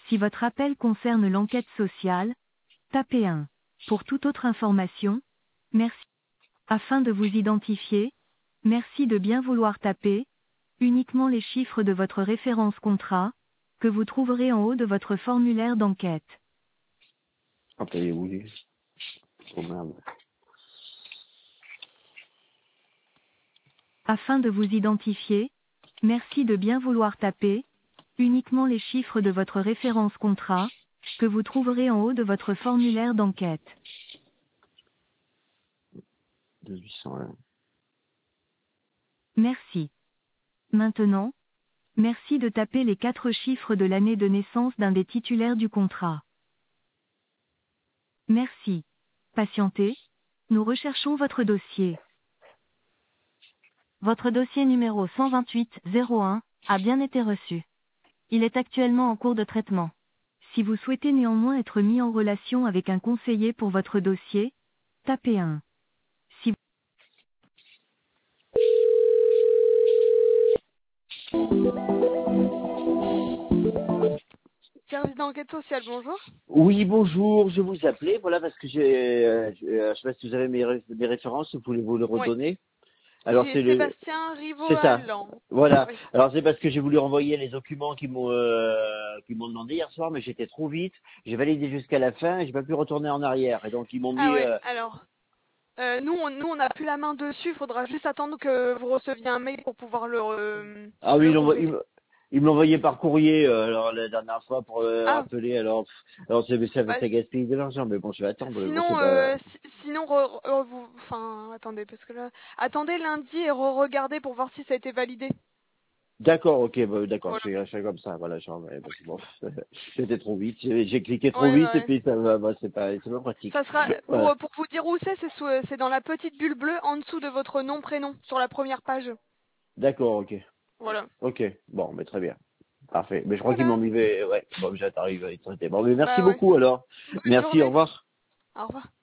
Si votre appel concerne l'enquête sociale, tapez 1. Pour toute autre information, merci. Afin de vous identifier, merci de bien vouloir taper uniquement les chiffres de votre référence contrat, que vous trouverez en haut de votre formulaire d'enquête. Appelez-vous. Oh merde. Afin de vous identifier, merci de bien vouloir taper uniquement les chiffres de votre référence contrat, que vous trouverez en haut de votre formulaire d'enquête. 2801. Merci. Maintenant, merci de taper les 4 chiffres de l'année de naissance d'un des titulaires du contrat. Merci. Patientez. Nous recherchons votre dossier. Votre dossier numéro 128-01 a bien été reçu. Il est actuellement en cours de traitement. Si vous souhaitez néanmoins être mis en relation avec un conseiller pour votre dossier, tapez 1. Si Service d'enquête sociale, bonjour. Oui, bonjour, je vous appelais, voilà, parce que je sais pas si vous avez mes références, vous voulez vous les Oui. redonner. Alors J'ai c'est Sébastien Rivaud c'est ça. Allan. Voilà. Oui. Alors c'est parce que j'ai voulu renvoyer les documents qui m'ont demandé hier soir, mais j'étais trop vite. J'ai validé jusqu'à la fin et j'ai pas pu retourner en arrière. Et donc ils m'ont Ah mis. ouais, alors, nous on n'a plus la main dessus, il faudra juste attendre que vous receviez un mail pour pouvoir Ah oui, le compléter. ils me l'envoyaient par courrier. Alors la dernière fois pour Ah, rappeler. Alors bah, ça gaspille de l'argent, mais bon, je vais attendre. Bon, c'est sinon, pas. sinon, enfin, attendez, parce que là, attendez lundi et regardez pour voir si ça a été validé. D'accord, ok, bah, d'accord, Voilà. je fais comme ça, voilà, parce que bon, c'était trop vite, j'ai cliqué trop Ouais, vite et ouais. puis c'est pas pratique. Ça sera, Voilà. pour vous dire où c'est dans la petite bulle bleue en dessous de votre nom, prénom, sur la première page. D'accord, ok, Voilà. ok, bon, mais très bien, parfait. Mais je crois qu'ils Voilà. m'ont mis, ouais, bon, j'arrive à être traité. Bon, mais merci Bah ouais. beaucoup alors, Bonne merci, au journée. revoir. Au revoir.